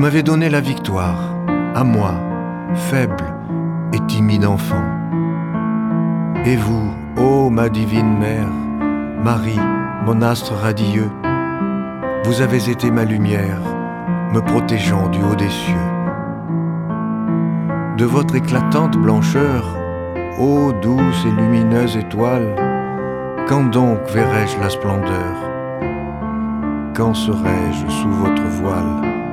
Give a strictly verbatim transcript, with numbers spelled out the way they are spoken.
m'avez donné la victoire, à moi, faible et timide enfant. Et vous, ô ma divine mère, Marie, mon astre radieux, vous avez été ma lumière, me protégeant du haut des cieux. De votre éclatante blancheur, ô douce et lumineuse étoile, quand donc verrai-je la splendeur? Quand serai-je sous votre voile?